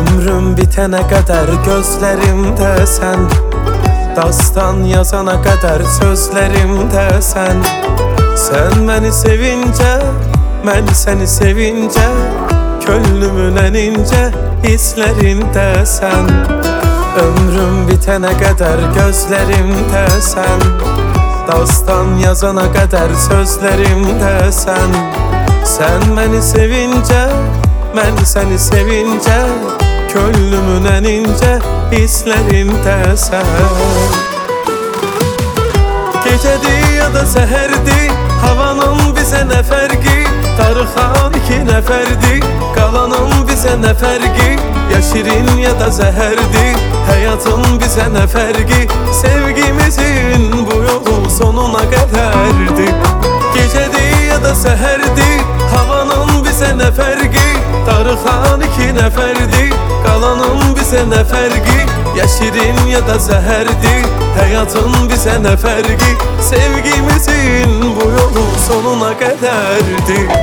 Ömrüm bitene kadar gözlerimde sen, dastan yazana kadar sözlerimde sen. Sen beni sevince, ben seni sevince, gönlümün en ince hislerinde sen. Ömrüm bitene kadar gözlerimde sen, dastan yazana kadar sözlerimde sen. Sen beni sevince, ben seni sevince, gönlümün en ince hislerinde sen. Gecedi ya da seherdi, havanın bize ne fergi, Tarıkhan iki neferdi, kalanın bize ne fergi. Ya şirin ya da zeherdi, hayatın bize ne fergi. Sevgimizin bu yolu sonuna kadardı. Gecedi ya da seherdi, havanın bize ne fergi, Tarıkhan iki neferdi, kalanın bize ne fergi. Ya şirin ya da zeherdi, hayatın bize ne fergi. Sevgimizin bu yolu sonuna kadardı.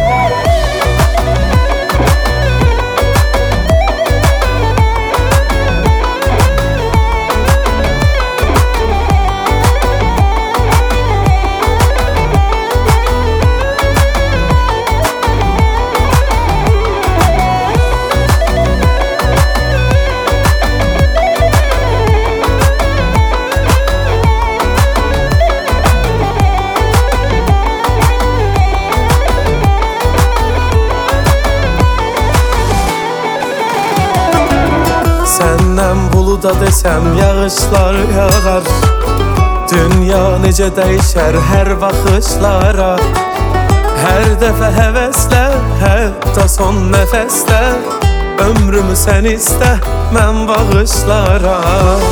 Senden buluda desem yağışlar yağar, dünya nece değişer her bakışlara. Her defa hevesle, hatta son nefeste, ömrümü sen iste, ben bağışlara.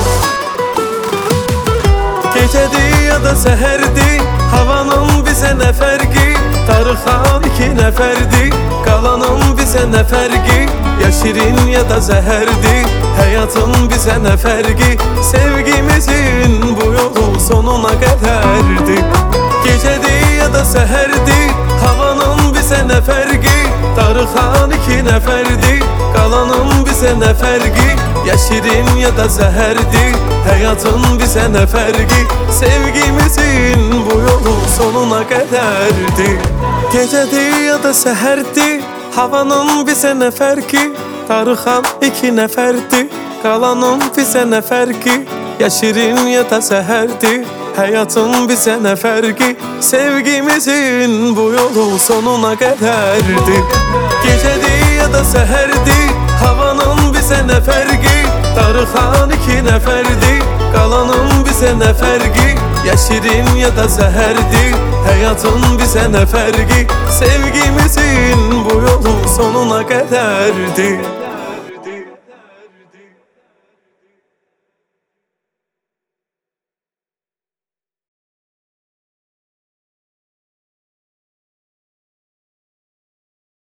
Gecedi ya da seherdi, havanın bize ne fergi, Tarıkhan iki neferdi, kalanın bize ne fergi. Ya şirin ya da zeherdi, hayatın bize ne fergi. Sevgimizin bu yolu sonuna kadardı. Gecedi ya da seherdi, havanın bize ne fergi, Tarıkhan iki neferdi, kalanın bize ne fergi. Ya şirin ya da zeherdi, hayatın bize ne fergi. Sevgimizin bu yolu sonuna kadardı. Gecedi ya da seherdi, havanın bize ne fergi, Tarıkhan iki neferdi, kalanın bize ne fergi. Ya şirin ya da seherdi, hayatın bize ne fergi. Sevgimizin bu yolu sonuna kadardı. Gecedi ya da seherdi, havanın bize ne fergi, Tarıkhan iki neferdi, kalanın bize ne fergi. Ya şirin ya da zeherdi, hayatın bize ne fergi. Sevgimizin bu yolu sonuna kadardı.